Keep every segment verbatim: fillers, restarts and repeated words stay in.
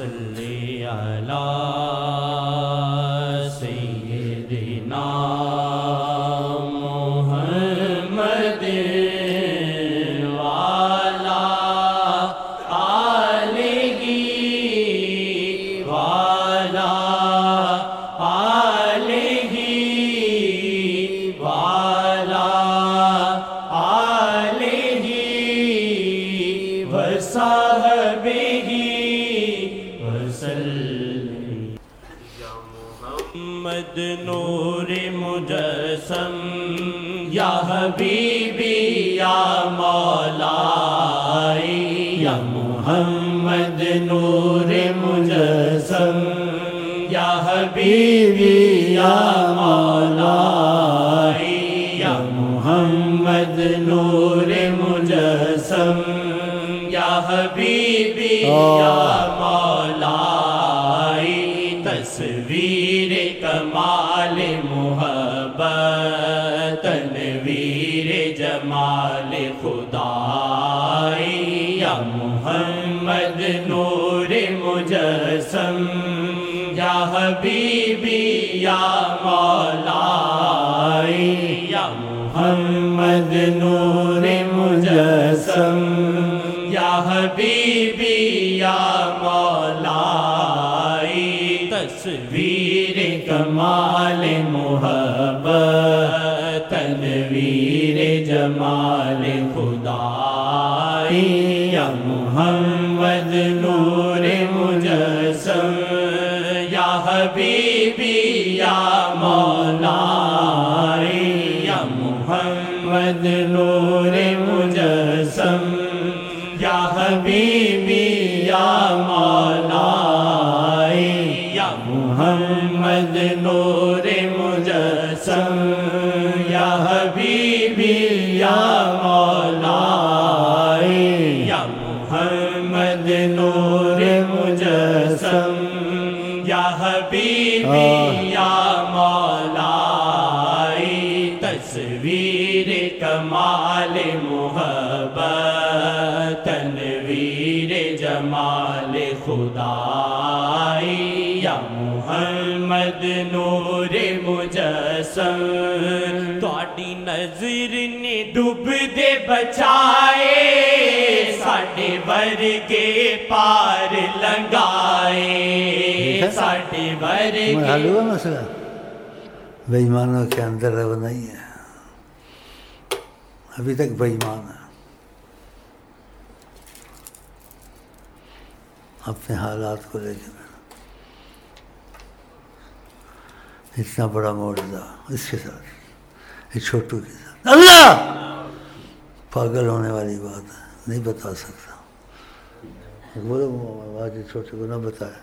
صلی علی سیدنا محمد وعلی آلہ وعلی آلہ وعلی آلہ وصحبہ وسلم۔ یا محمد نور مجسم، یا حبیبی یا مولائی، یا محمد نور مجسم، یا حبیبی یا مولائی، یا محمد نور مجسم، یا حبیبی یا مولائی، تصویر کمال محبت، تنویر جمال خدائی، یا محمد نور مجسم، یا حبیبی یا مولائی، یا محمد نور مجسم، یا حبیبی یا مولائی، تصویر کمال محبت، تنویر جمال خدائی، یا محمد نور مجسم، یا حبیبی یا مولائی، یا محمد نور مجسم، یا حبیبی یا مولائی، یا محمد نور مجسم، یا حبیبی یا مولائی، یا محمد نور مجسم، یا حبیبی یا مولائی، تصویر کمال محبت، تنویر جمال خدائی، یا محمد نور مجسم، تواڈی نظر نے ڈوب دے بچائے، ساڈے ورگے پار لنگائے، ساڈے ورگے۔ حل ہوا مسئلہ؟ بے ایمانوں کے اندر وہ نہیں ہے، ابھی تک بے ایمان ہے، اپنے حالات کو لے کے اتنا بڑا معجزہ اس کے ساتھ، ایک چھوٹو کے ساتھ، اللہ پاگل ہونے والی بات ہے، نہیں بتا سکتا۔ بولو آج چھوٹے کو نہ بتایا،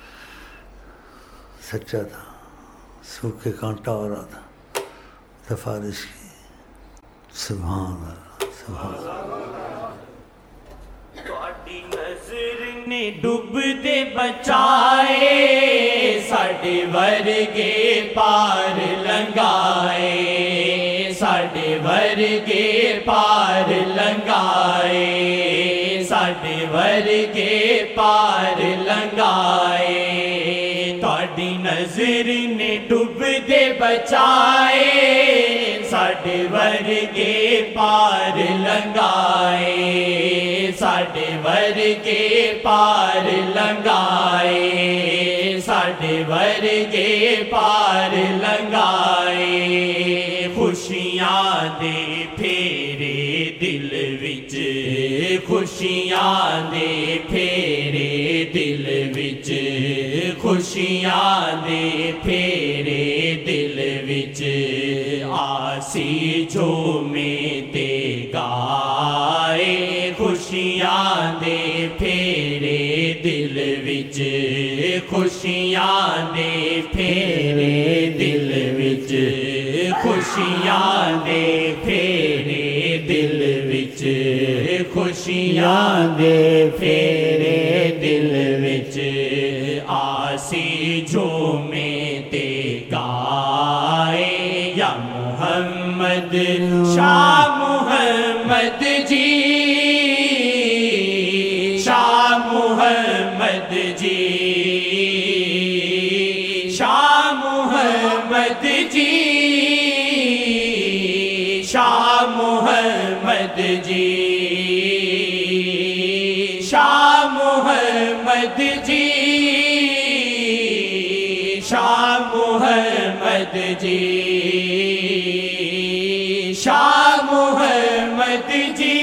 سچا تھا، سوکھ کے کانٹا ہو رہا تھا، سفارش کی۔ سبحان اللہ، سبحان اللہ۔ تواڈی نظر نے ڈوب دے بچائے، ساڈے ورگے پار لنگائے، ساڈے ورگے پار لنگائے، ساڈے ورگے پار لنگائے، تواڈی نظر نے ڈوب دے بچائے، ساڈے ورگے پار لنگائے، ساڈے ورگے پار لنگائے، ساڈے ورگے پار لنگائے، خوشیاں دے پھیرے دل وچ، خوشیاں دے پھیرے دل وچ، خوشیاں دے پھیرے دل وچ، آسی جھومے تے گائے، خوشیاں دے پھیرے دل وچ، خوشیاں دے پھیرے دل وچ، خوشیاں دے پھیرے دل وچ، خوشیاں دے پھیرے دل وچ، آسی جھومے تے گائے، یا محمد شاہ محمد جی، شاہ محمد جی، محمد جی شاہ محمد جی شاہ محمد جی شاہ محمد جی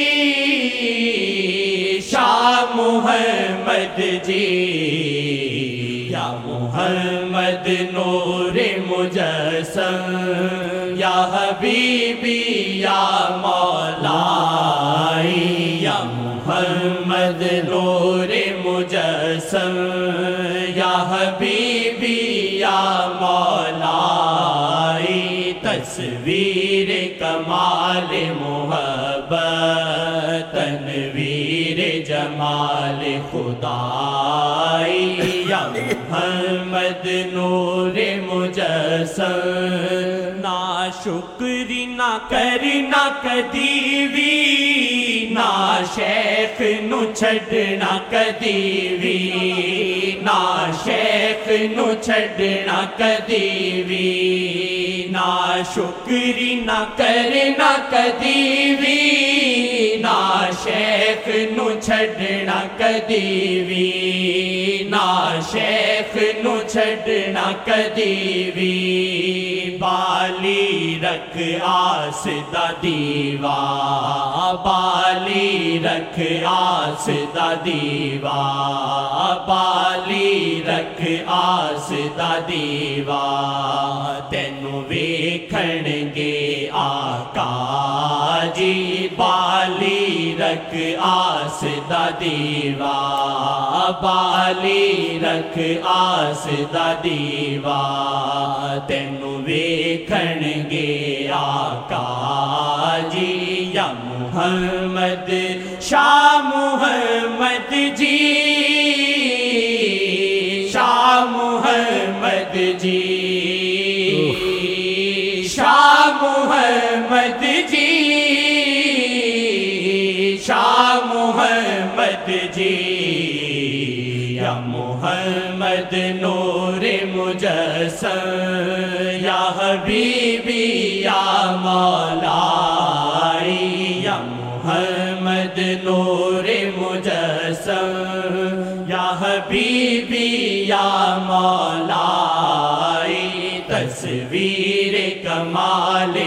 شاہ محمد جی یا محمد نور مجسم یا حبیبی یا مولائی یا محمد نور مجسم یا حبیبی یا مولائی تصویر کمال محبت تنویر جمال خدائی یا محمد نور مجسم نا شکری نہ کرنا کدی وی نا شیخ نو چھڈنا کدی وی نا شیخ نو چھڈنا کدی وی نا شکری نہ کرنا کدی وی نا شیخ نو چھڈنا کدی وی نا شیخ نو چھڈنا کدی وی بالی رکھ آس دا دیوا بالی رکھ آس دا دیوا بالی رکھ آس دا دیوا تینوں ویکھن گے آقا جی بالی رکھ آس دا دیوا بالی رکھ آس دا دیوا تینوں ویکھن گے آقا جی یا محمد شاہ محمد جی شاہ محمد جی شاہ محمد جی شاہ محمد جی یا محمد نور مجسم یا حبیبی یا مولائی یا محمد نور مجسم یا حبیبی یا مولائی تصویر کمال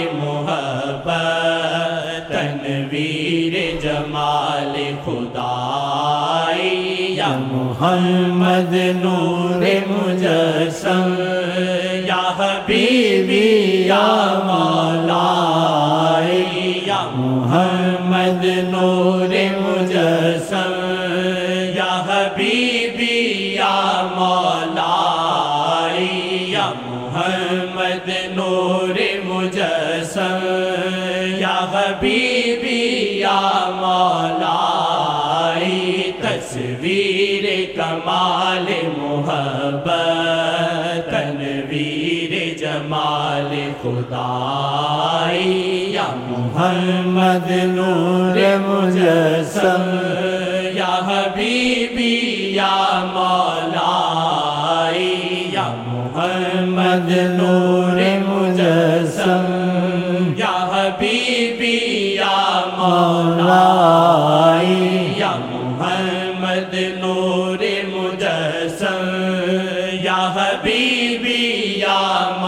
محبت تنویر جمال خدائی یا محمد نور مجسم یا حبیبی یا مولائی یا محمد نور مجسم یا حبیبی یا مولائی یا محمد نور مجسم یا حبیبی یا مولائی تصویر کمال محبت تنویر جمال خدائی یا محمد نور مجسم یا حبیبی یا مولائی یا محمد نور مجسم یا حبیبی یا مولائی یا محمد نور مجسم یا حبیبی یا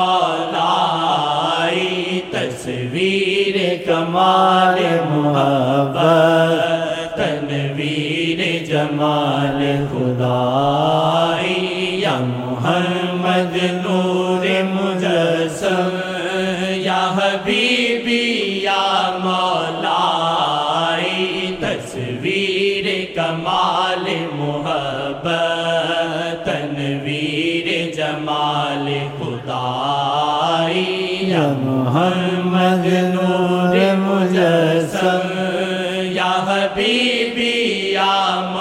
مولائی تصویر کمال محبت تنویر جمال خدائی یا محمد نور مجسم یا حبیبی یا مولائی تصویر کمال محبت تنویر جمال خدائی یا محمد نور مجسم یا حبیبی یا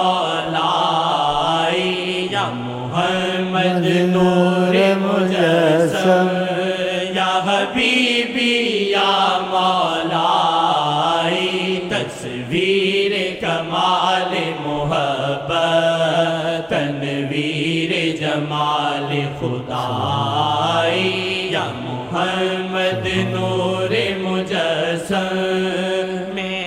مولائی یا محمد نور مجسم یا حبیبی یا مولائی تصویر کمال محبت تنویر جمال خدائی یا محمد نور مجسم میں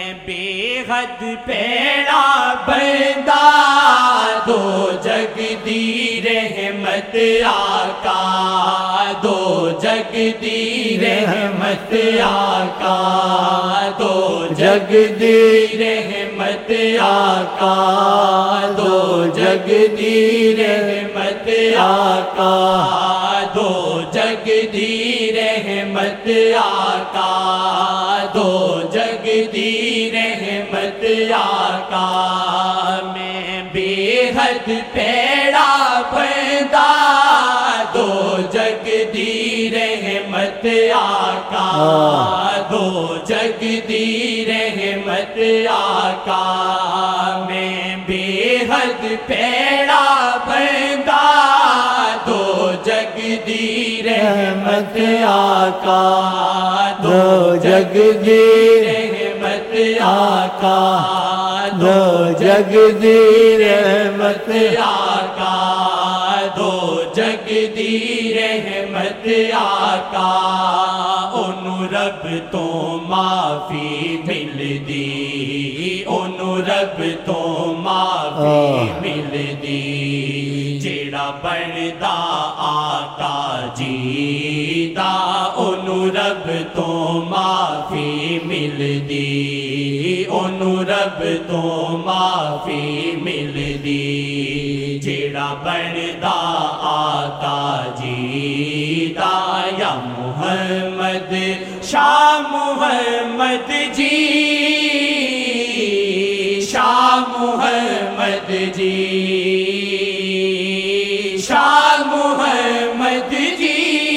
حد پیڑا بندہ دو جگ دی رحمت آقا دو جگ دی رحمت آقا دو جگ دی رحمت آقا دو جگ دی رحمت آقا دو جگ دی رحمت آقا دو جگ دی رحمت آقا میں بے حد پیڑا بندہ دو جگ دی رحمت آقا دو جگ دی رحمت آقا میں بے حد پیڑا بندہ دو جگ دی رحمت آقا دو جگ دی رحمت آقا دو جگ دی رحمت آقا دو جگ دی رحمت آقا اونوں رب تو معافی ملدی اونوں رب تو معافی ملدی جیڑا بندا آقا جی دا اونوں رب تو معافی ملدی اونوں رب تو معافی ملدی جیڑا بندا آقا جی دا یا محمد شاہ محمد جی شاہ محمد جی شاہ محمد جی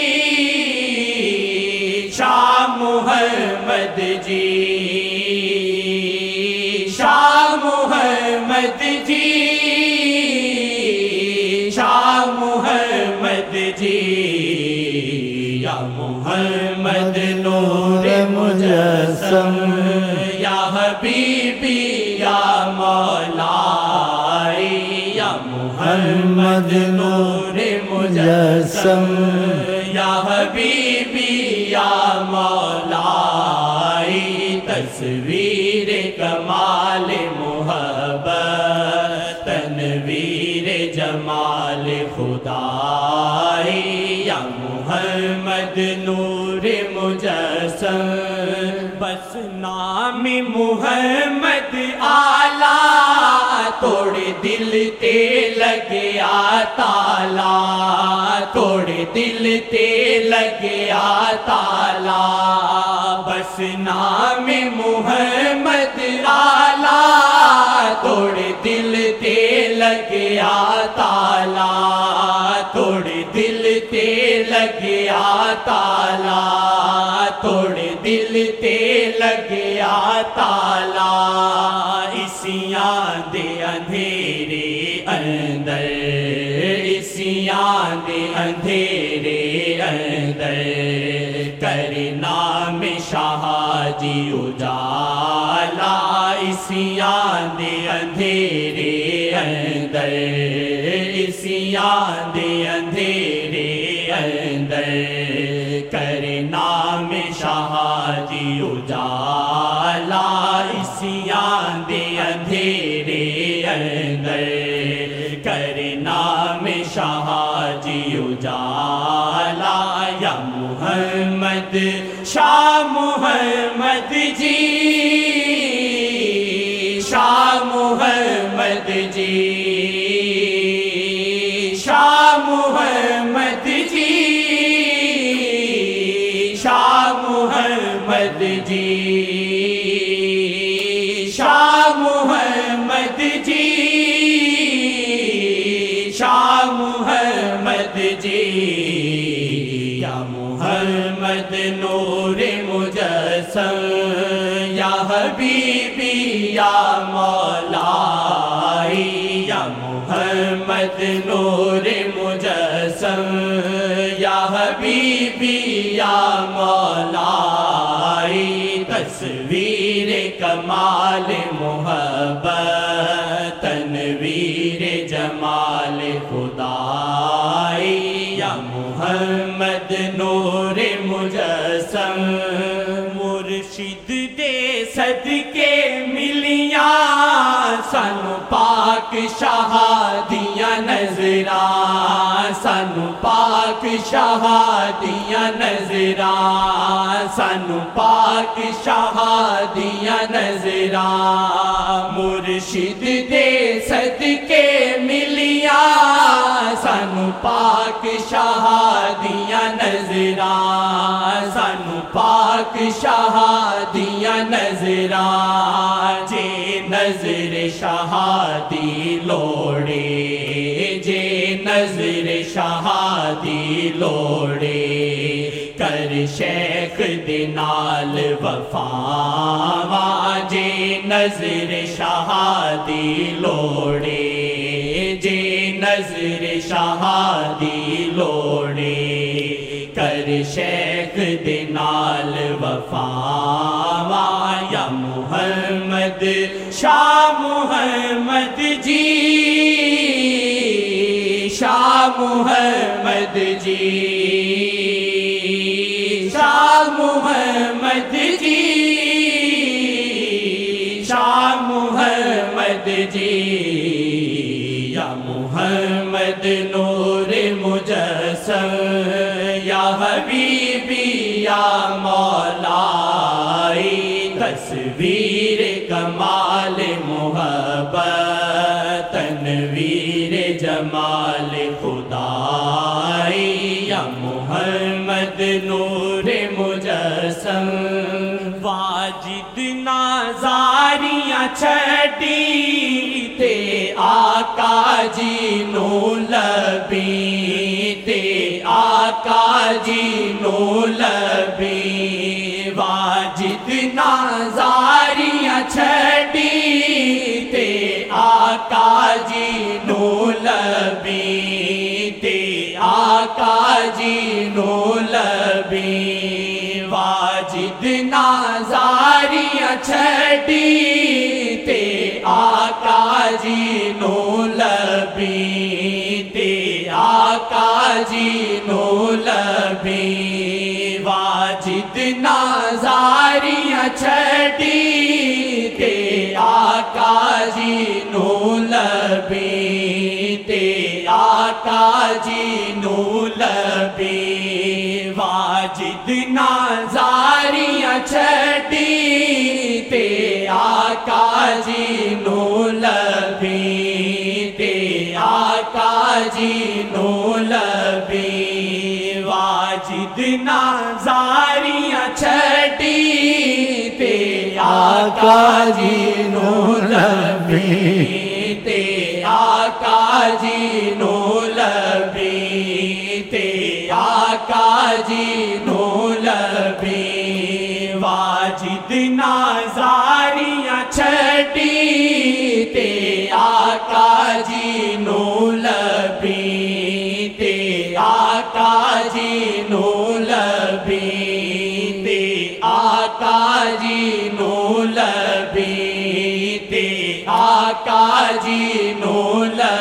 شاہ محمد جی شاہ محمد جی شاہ محمد جی یا محمد نور مجسم یا حبیبی یا مولائی یا محمد نور مجسم یا حبیبی یا مولائی تصویر کمال محبت تنویر جمال خدائی یا محمد نور مجسم بس نام محمد آلہ توڑ دل تے لگیا تالا توڑ دل تے لگیا تالا بس نام محمد آلہ توڑ دل تے لگیا تالا توڑ دل تے لگیا تالا توڑ دل تے لگیا تالا اسیاں دے اندھیرے اندر اسیاں دے اندھیرے اندر کرنا میں شاہ جی اجالا اسیاں دے اندھیرے اندر اسیاں دے اندھیرے اندر کرنا میں شاہ جی اجالا اسیاں دے اندھیرے اندر کرنا میں شاہ جی اجالا یا محمد شاہ محمد جی شاہ محمد جی شاہ محمد جی شاہ محمد جی شاہ محمد جی شاہ محمد جی یا محمد نور مجسم یا حبیبی یا مولائی یا محمد نور مجسم یا حبیبی یا مولائی تصویر کمال محبت تنویر جمال خدائی یا محمد نور مجسم مرشد دے صدقے کے ملیاں سانو پاک شہادیاں نظراں سانو پاک شہادیاں نظراں سانو پاک شہادیاں نظراں مرشد دے صدقے ملیاں سانو پاک شہادیاں نظراں سانو پاک شہادیاں نظراں جے نظر شہادی لوڑے جے نظر شہادی لوڑے کر شیخ دے نال وفا جے نظر شہادی لوڑے جے نظر شہادی لوڑے کر شیخ دے نال وفا یا محمد شاہ محمد جی شاہ محمد جی شاہ محمد جی شاہ محمد جی یا محمد نور مجسم یا حبیبی یا مولائی تصویر کمال محبت تنویر جمال خدائی یا محمد نور مجسم واجد نازاریاں چھٹی تے آقا جی نو لبی تے آقا جی نو لبی واجد نازاریاں چھٹی تے آقا جی نو لبی تے آقا جی نو لبی واجد نازاریاں چھٹی تے آقا جی نو لبی تے آقا جی نو لبی واجد نازاریاں چھٹی تے آقا جی نو لبی تے آقا جی نو لبی واجد نازاریاں چھٹی تے آقا جی نو لبی تے آقا جی نو لبی واجد نازاریاں چھٹی تے آقا جی نو لبی تے آقا جی نو لبی تے آقا جی نو لبی واجد نازاریاں چھٹی تے آقا جی نو لبی تے آقا جی نو لبی تے آقا جی نو لبی تے آقا جی نو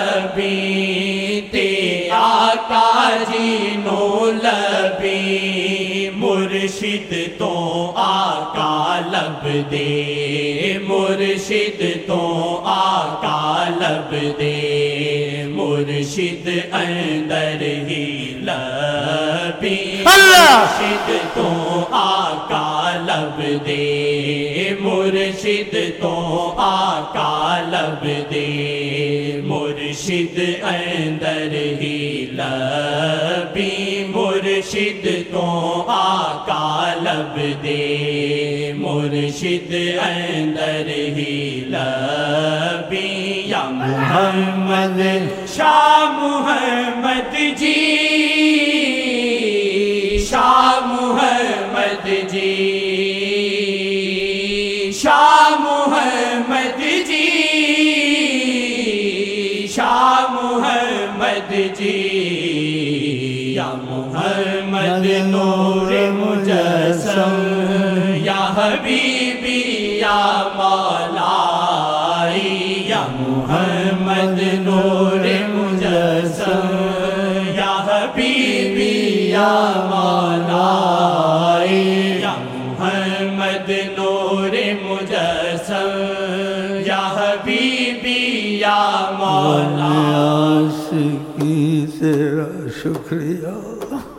لبی تے آقا جی نو لبی مرشد تو آقا لب دے مرشد تو آقا لب دے مرشد اندر ہی لبی مرشد تو آقا لب دے مرشد تو آقا لب دے مرشد اندر ہی لبی مرشد تو آقا لب دے مرشد اندر ہی لبی یا محمد شاہ محمد جی شاہ محمد جی شاہ محمد جی شاہ محمد جی یا محمد نور مجسم یا حبیبی یا مولائی یا محمد نور مجسم یا حبیبی یا مولائی یا محمد نور نور مجسم یا حبیبی یا مولا عاشقی تیرا شکریہ